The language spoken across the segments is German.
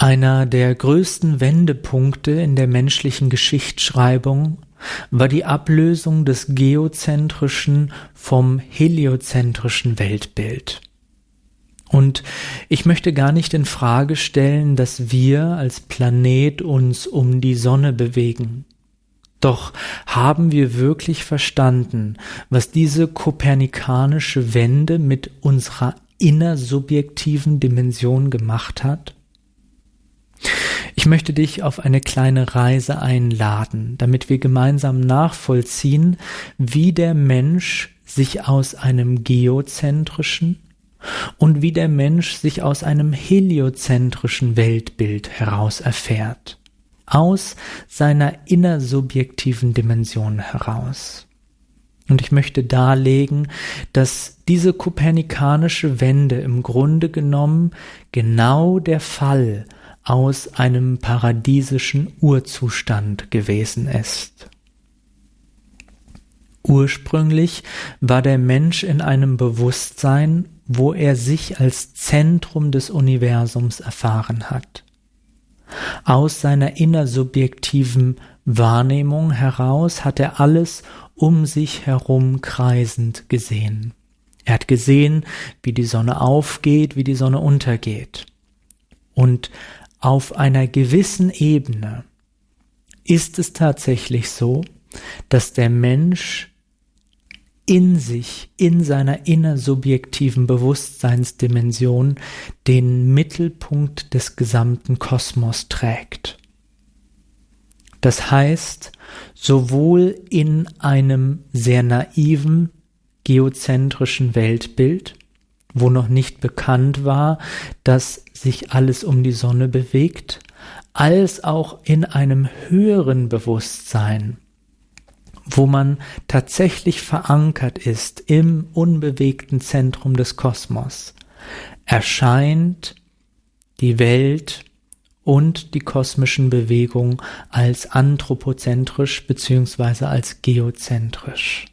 Einer der größten Wendepunkte in der menschlichen Geschichtsschreibung war die Ablösung des geozentrischen vom heliozentrischen Weltbild. Und ich möchte gar nicht in Frage stellen, dass wir als Planet uns um die Sonne bewegen. Doch haben wir wirklich verstanden, was diese kopernikanische Wende mit unserer innersubjektiven Dimension gemacht hat? Ich möchte dich auf eine kleine Reise einladen, damit wir gemeinsam nachvollziehen, wie der Mensch sich aus einem geozentrischen und wie der Mensch sich aus einem heliozentrischen Weltbild heraus erfährt, aus seiner innersubjektiven Dimension heraus. Und ich möchte darlegen, dass diese kopernikanische Wende im Grunde genommen genau der Fall aus einem paradiesischen Urzustand gewesen ist. Ursprünglich war der Mensch in einem Bewusstsein, wo er sich als Zentrum des Universums erfahren hat. Aus seiner innersubjektiven Wahrnehmung heraus hat er alles um sich herum kreisend gesehen. Er hat gesehen, wie die Sonne aufgeht, wie die Sonne untergeht. Und auf einer gewissen Ebene ist es tatsächlich so, dass der Mensch in sich, in seiner innersubjektiven Bewusstseinsdimension den Mittelpunkt des gesamten Kosmos trägt. Das heißt, sowohl in einem sehr naiven, geozentrischen Weltbild, wo noch nicht bekannt war, dass sich alles um die Sonne bewegt, als auch in einem höheren Bewusstsein, wo man tatsächlich verankert ist im unbewegten Zentrum des Kosmos, erscheint die Welt und die kosmischen Bewegungen als anthropozentrisch bzw. als geozentrisch.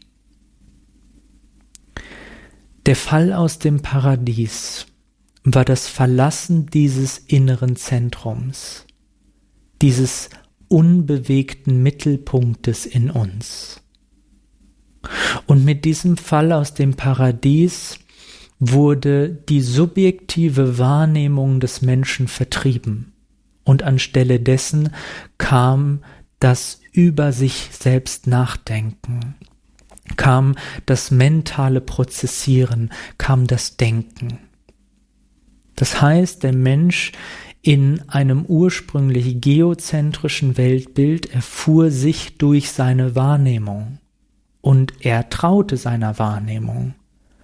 Der Fall aus dem Paradies war das Verlassen dieses inneren Zentrums, dieses unbewegten Mittelpunktes in uns. Und mit diesem Fall aus dem Paradies wurde die subjektive Wahrnehmung des Menschen vertrieben und anstelle dessen kam das über sich selbst Nachdenken, kam das mentale Prozessieren, kam das Denken. Das heißt, der Mensch in einem ursprünglich geozentrischen Weltbild erfuhr sich durch seine Wahrnehmung und er traute seiner Wahrnehmung,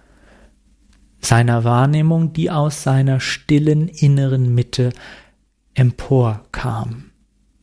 die aus seiner stillen inneren Mitte emporkam.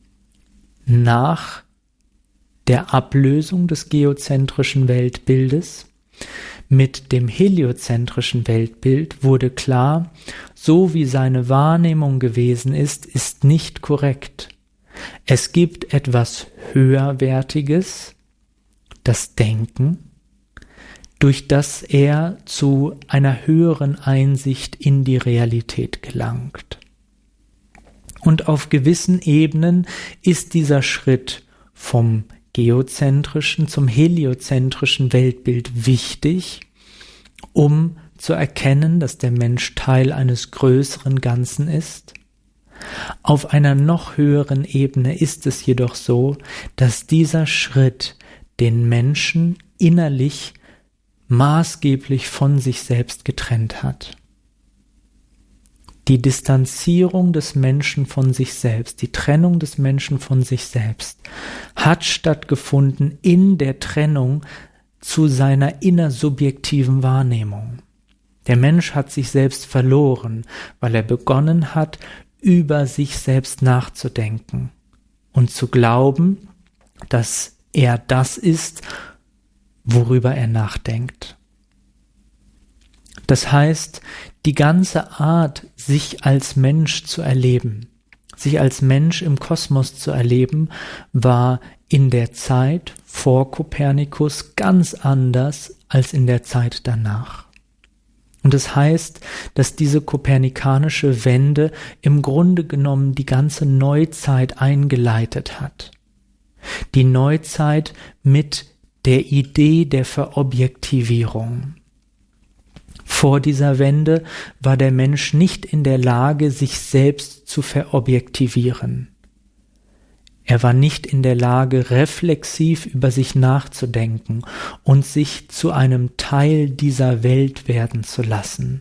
Nach der Ablösung des geozentrischen Weltbildes mit dem heliozentrischen Weltbild wurde klar, so wie seine Wahrnehmung gewesen ist, ist nicht korrekt. Es gibt etwas Höherwertiges, das Denken, durch das er zu einer höheren Einsicht in die Realität gelangt. Und auf gewissen Ebenen ist dieser Schritt vom geozentrischen zum heliozentrischen Weltbild wichtig, um zu erkennen, dass der Mensch Teil eines größeren Ganzen ist. Auf einer noch höheren Ebene ist es jedoch so, dass dieser Schritt den Menschen innerlich maßgeblich von sich selbst getrennt hat. Die Distanzierung des Menschen von sich selbst, die Trennung des Menschen von sich selbst, hat stattgefunden in der Trennung zu seiner innersubjektiven Wahrnehmung. Der Mensch hat sich selbst verloren, weil er begonnen hat, über sich selbst nachzudenken und zu glauben, dass er das ist, worüber er nachdenkt. Das heißt, die ganze Art, sich als Mensch zu erleben, sich als Mensch im Kosmos zu erleben, war in der Zeit vor Kopernikus ganz anders als in der Zeit danach. Und das heißt, dass diese kopernikanische Wende im Grunde genommen die ganze Neuzeit eingeleitet hat. Die Neuzeit mit der Idee der Verobjektivierung. Vor dieser Wende war der Mensch nicht in der Lage, sich selbst zu verobjektivieren. Er war nicht in der Lage, reflexiv über sich nachzudenken und sich zu einem Teil dieser Welt werden zu lassen.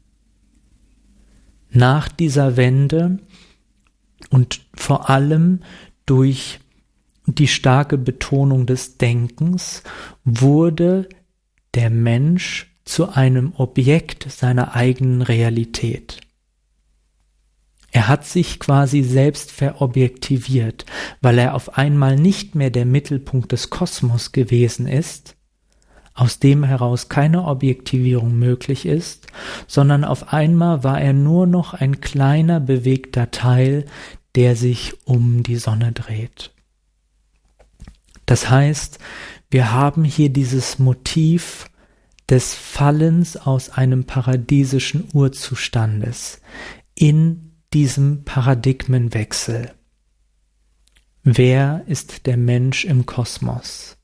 Nach dieser Wende und vor allem durch die starke Betonung des Denkens wurde der Mensch zu einem Objekt seiner eigenen Realität. Er hat sich quasi selbst verobjektiviert, weil er auf einmal nicht mehr der Mittelpunkt des Kosmos gewesen ist, aus dem heraus keine Objektivierung möglich ist, sondern auf einmal war er nur noch ein kleiner bewegter Teil, der sich um die Sonne dreht. Das heißt, wir haben hier dieses Motiv des Fallens aus einem paradiesischen Urzustandes in diesem Paradigmenwechsel. Wer ist der Mensch im Kosmos?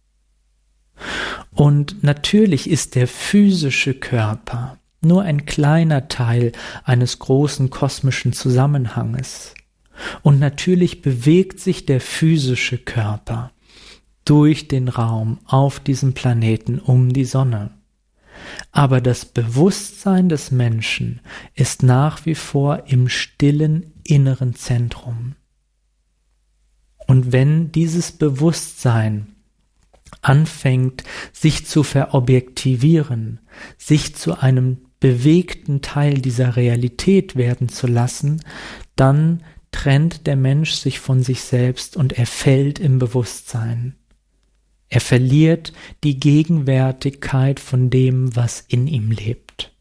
Und natürlich ist der physische Körper nur ein kleiner Teil eines großen kosmischen Zusammenhanges. Und natürlich bewegt sich der physische Körper durch den Raum auf diesem Planeten um die Sonne. Aber das Bewusstsein des Menschen ist nach wie vor im stillen inneren Zentrum. Und wenn dieses Bewusstsein anfängt, sich zu verobjektivieren, sich zu einem bewegten Teil dieser Realität werden zu lassen, dann trennt der Mensch sich von sich selbst und er fällt im Bewusstsein. Er verliert die Gegenwärtigkeit von dem, was in ihm lebt.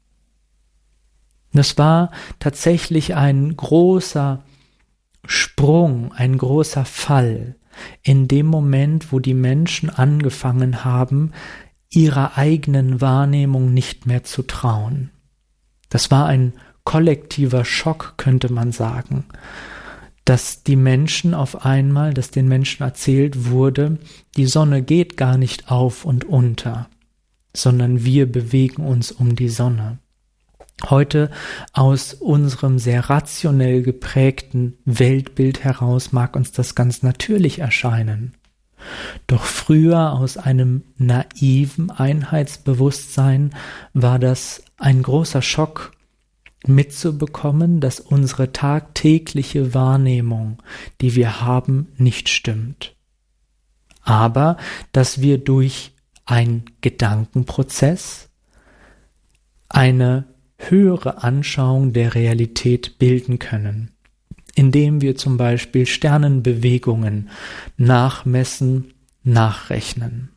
Das war tatsächlich ein großer Sprung, ein großer Fall in dem Moment, wo die Menschen angefangen haben, ihrer eigenen Wahrnehmung nicht mehr zu trauen. Das war ein kollektiver Schock, könnte man sagen, dass die Menschen auf einmal, dass den Menschen erzählt wurde, die Sonne geht gar nicht auf und unter, sondern wir bewegen uns um die Sonne. Heute aus unserem sehr rationell geprägten Weltbild heraus mag uns das ganz natürlich erscheinen. Doch früher aus einem naiven Einheitsbewusstsein war das ein großer Schock, mitzubekommen, dass unsere tagtägliche Wahrnehmung, die wir haben, nicht stimmt. Aber dass wir durch einen Gedankenprozess eine höhere Anschauung der Realität bilden können, indem wir zum Beispiel Sternenbewegungen nachmessen, nachrechnen.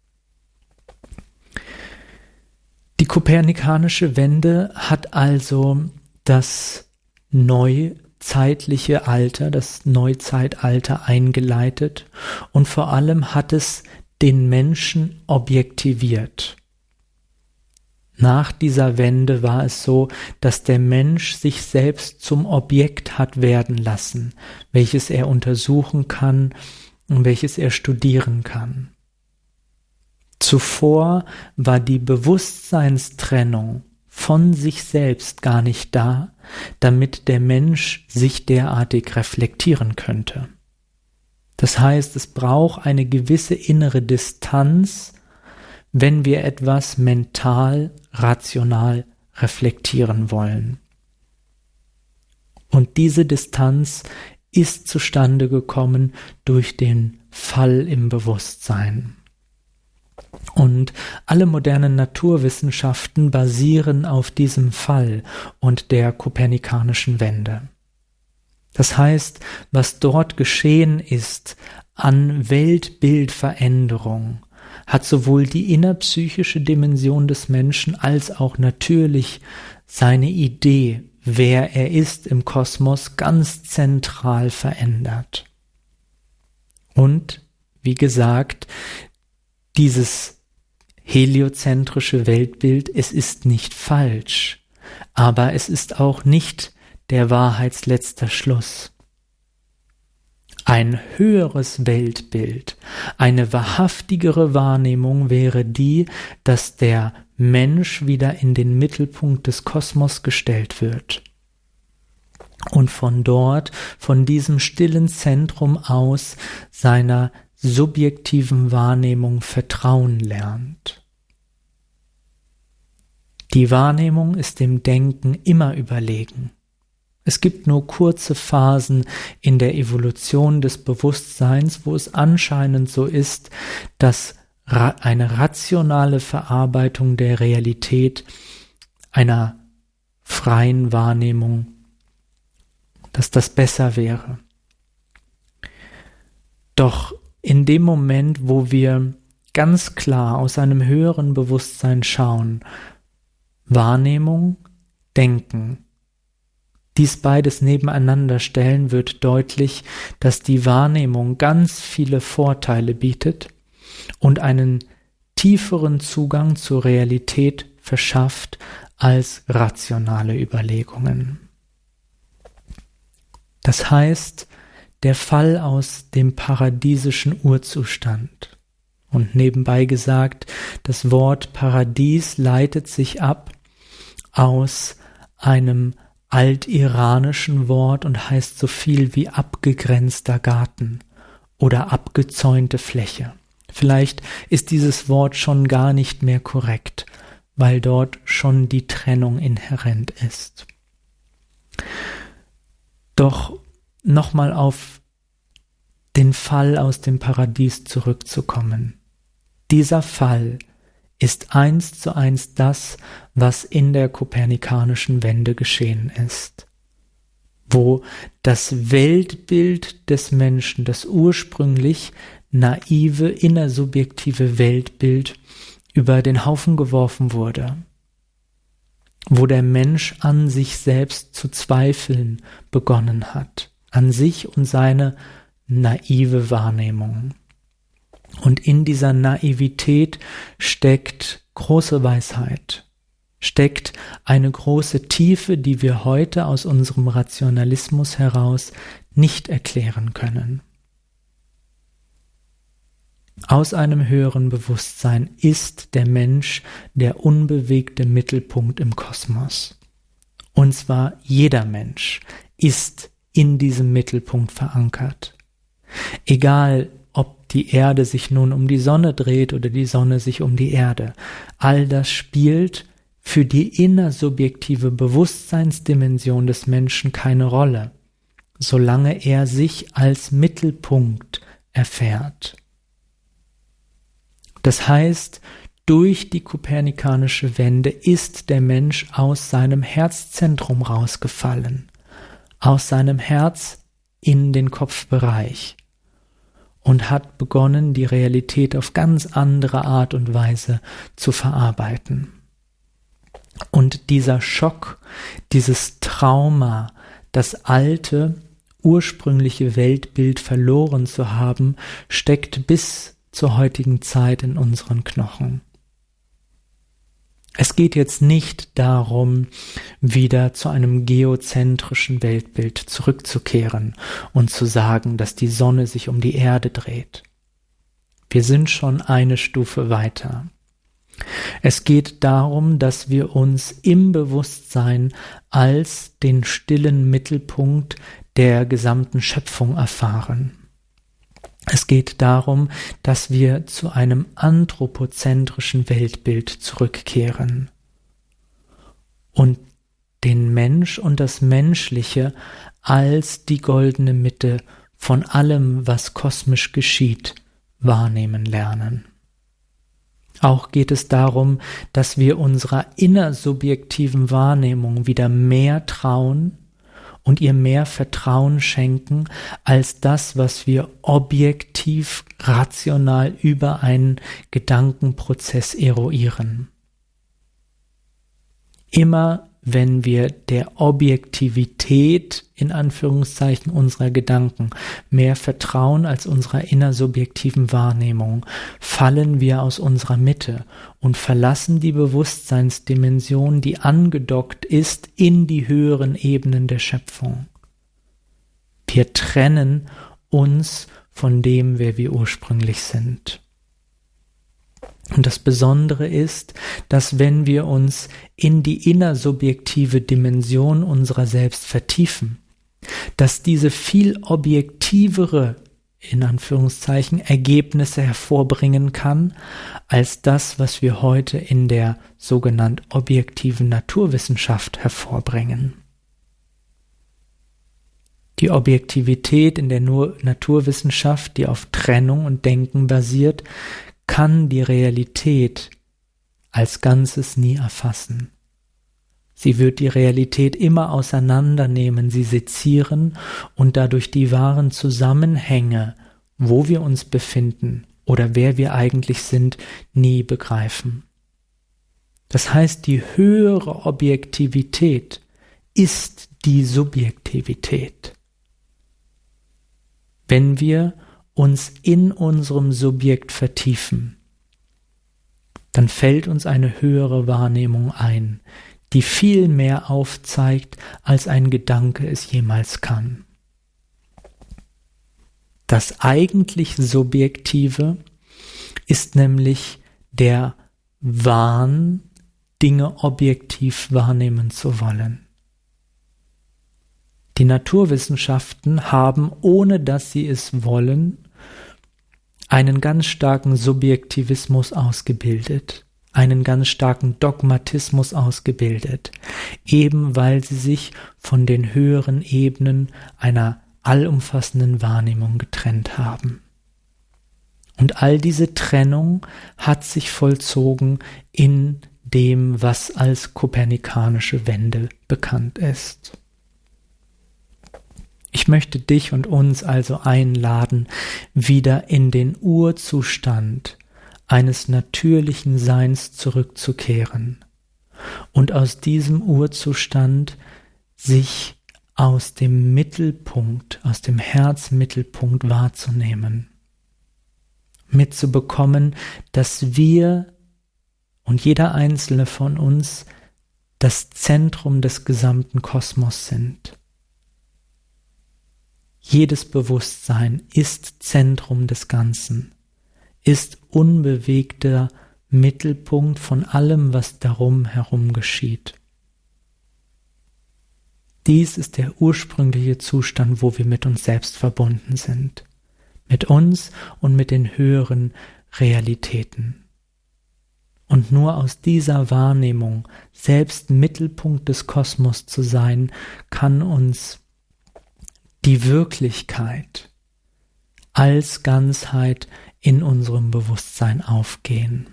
Die kopernikanische Wende hat also das neuzeitliche Alter, das Neuzeitalter eingeleitet und vor allem hat es den Menschen objektiviert. Nach dieser Wende war es so, dass der Mensch sich selbst zum Objekt hat werden lassen, welches er untersuchen kann und welches er studieren kann. Zuvor war die Bewusstseinstrennung von sich selbst gar nicht da, damit der Mensch sich derartig reflektieren könnte. Das heißt, es braucht eine gewisse innere Distanz, wenn wir etwas mental, rational reflektieren wollen. Und diese Distanz ist zustande gekommen durch den Fall im Bewusstsein. Und alle modernen Naturwissenschaften basieren auf diesem Fall und der kopernikanischen Wende. Das heißt, was dort geschehen ist an Weltbildveränderung, hat sowohl die innerpsychische Dimension des Menschen als auch natürlich seine Idee, wer er ist im Kosmos, ganz zentral verändert. Und, wie gesagt, dieses heliozentrische Weltbild, es ist nicht falsch, aber es ist auch nicht der wahrheitsletzter Schluss. Ein höheres Weltbild, eine wahrhaftigere Wahrnehmung wäre die, dass der Mensch wieder in den Mittelpunkt des Kosmos gestellt wird und von dort, von diesem stillen Zentrum aus, seiner subjektiven Wahrnehmung vertrauen lernt. Die Wahrnehmung ist dem Denken immer überlegen. Es gibt nur kurze Phasen in der Evolution des Bewusstseins, wo es anscheinend so ist, dass eine rationale Verarbeitung der Realität einer freien Wahrnehmung, dass das besser wäre. Doch in dem Moment, wo wir ganz klar aus einem höheren Bewusstsein schauen, Wahrnehmung, Denken, dies beides nebeneinander stellen, wird deutlich, dass die Wahrnehmung ganz viele Vorteile bietet und einen tieferen Zugang zur Realität verschafft als rationale Überlegungen. Das heißt, der Fall aus dem paradiesischen Urzustand. Und nebenbei gesagt, das Wort Paradies leitet sich ab aus einem altiranischen Wort und heißt so viel wie abgegrenzter Garten oder abgezäunte Fläche. Vielleicht ist dieses Wort schon gar nicht mehr korrekt, weil dort schon die Trennung inhärent ist. Doch nochmal auf den Fall aus dem Paradies zurückzukommen. Dieser Fall ist 1:1 das, was in der kopernikanischen Wende geschehen ist, wo das Weltbild des Menschen, das ursprünglich naive, innersubjektive Weltbild über den Haufen geworfen wurde, wo der Mensch an sich selbst zu zweifeln begonnen hat, an sich und seine naive Wahrnehmung. Und in dieser Naivität steckt große Weisheit, steckt eine große Tiefe, die wir heute aus unserem Rationalismus heraus nicht erklären können. Aus einem höheren Bewusstsein ist der Mensch der unbewegte Mittelpunkt im Kosmos. Und zwar jeder Mensch ist in diesem Mittelpunkt verankert. Egal, ob die Erde sich nun um die Sonne dreht oder die Sonne sich um die Erde. All das spielt für die innersubjektive Bewusstseinsdimension des Menschen keine Rolle, solange er sich als Mittelpunkt erfährt. Das heißt, durch die kopernikanische Wende ist der Mensch aus seinem Herzzentrum rausgefallen, aus seinem Herz in den Kopfbereich und hat begonnen, die Realität auf ganz andere Art und Weise zu verarbeiten. Und dieser Schock, dieses Trauma, das alte, ursprüngliche Weltbild verloren zu haben, steckt bis zur heutigen Zeit in unseren Knochen. Es geht jetzt nicht darum, wieder zu einem geozentrischen Weltbild zurückzukehren und zu sagen, dass die Sonne sich um die Erde dreht. Wir sind schon eine Stufe weiter. Es geht darum, dass wir uns im Bewusstsein als den stillen Mittelpunkt der gesamten Schöpfung erfahren. Es geht darum, dass wir zu einem anthropozentrischen Weltbild zurückkehren und den Mensch und das Menschliche als die goldene Mitte von allem, was kosmisch geschieht, wahrnehmen lernen. Auch geht es darum, dass wir unserer innersubjektiven Wahrnehmung wieder mehr trauen und ihr mehr Vertrauen schenken als das, was wir objektiv, rational über einen Gedankenprozess eruieren. Immer wenn wir der Objektivität in Anführungszeichen unserer Gedanken mehr vertrauen als unserer innersubjektiven Wahrnehmung, fallen wir aus unserer Mitte und verlassen die Bewusstseinsdimension, die angedockt ist in die höheren Ebenen der Schöpfung. Wir trennen uns von dem, wer wir ursprünglich sind. Und das Besondere ist, dass wenn wir uns in die innersubjektive Dimension unserer selbst vertiefen, dass diese viel objektivere, in Anführungszeichen, Ergebnisse hervorbringen kann, als das, was wir heute in der sogenannten objektiven Naturwissenschaft hervorbringen. Die Objektivität in der Naturwissenschaft, die auf Trennung und Denken basiert, kann die Realität als Ganzes nie erfassen. Sie wird die Realität immer auseinandernehmen, sie sezieren und dadurch die wahren Zusammenhänge, wo wir uns befinden oder wer wir eigentlich sind, nie begreifen. Das heißt, die höhere Objektivität ist die Subjektivität. Wenn wir uns in unserem Subjekt vertiefen, dann fällt uns eine höhere Wahrnehmung ein, die viel mehr aufzeigt, als ein Gedanke es jemals kann. Das eigentlich Subjektive ist nämlich der Wahn, Dinge objektiv wahrnehmen zu wollen. Die Naturwissenschaften haben, ohne dass sie es wollen, einen ganz starken Subjektivismus ausgebildet, einen ganz starken Dogmatismus ausgebildet, eben weil sie sich von den höheren Ebenen einer allumfassenden Wahrnehmung getrennt haben. Und all diese Trennung hat sich vollzogen in dem, was als kopernikanische Wende bekannt ist. Ich möchte dich und uns also einladen, wieder in den Urzustand eines natürlichen Seins zurückzukehren und aus diesem Urzustand sich aus dem Mittelpunkt, aus dem Herzmittelpunkt wahrzunehmen, mitzubekommen, dass wir und jeder einzelne von uns das Zentrum des gesamten Kosmos sind. Jedes Bewusstsein ist Zentrum des Ganzen, ist unbewegter Mittelpunkt von allem, was darum herum geschieht. Dies ist der ursprüngliche Zustand, wo wir mit uns selbst verbunden sind, mit uns und mit den höheren Realitäten. Und nur aus dieser Wahrnehmung, selbst Mittelpunkt des Kosmos zu sein, kann uns die Wirklichkeit als Ganzheit in unserem Bewusstsein aufgehen.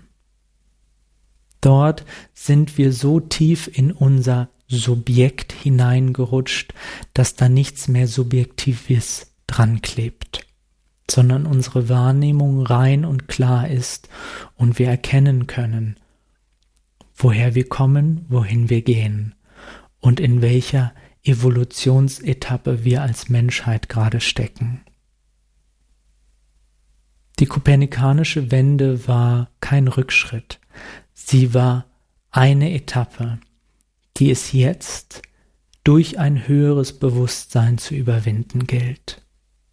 Dort sind wir so tief in unser Subjekt hineingerutscht, dass da nichts mehr Subjektives dran klebt, sondern unsere Wahrnehmung rein und klar ist und wir erkennen können, woher wir kommen, wohin wir gehen und in welcher Evolutionsetappe wir als Menschheit gerade stecken. Die kopernikanische Wende war kein Rückschritt, sie war eine Etappe, die es jetzt durch ein höheres Bewusstsein zu überwinden gilt.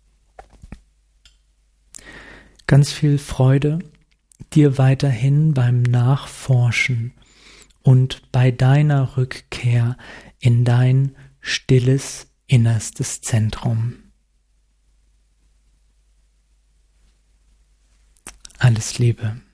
Ganz viel Freude dir weiterhin beim Nachforschen und bei deiner Rückkehr in dein stilles, innerstes Zentrum. Alles Liebe.